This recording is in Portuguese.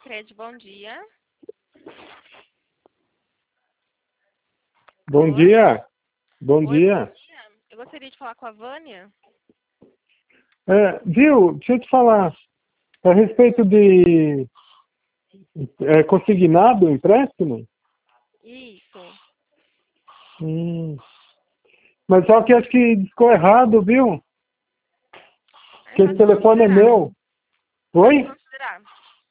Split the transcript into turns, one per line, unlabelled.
Sicredi, bom dia.
Bom
Oi?
dia. Bom
Oi, bom
dia.
dia. Eu gostaria de falar com a Vânia.
Viu, deixa eu te falar. A respeito de consignado empréstimo?
Isso.
Hum. Mas só que acho que ficou errado, viu?
É
Que
só
esse telefone é
desconsiderar.
meu. Oi?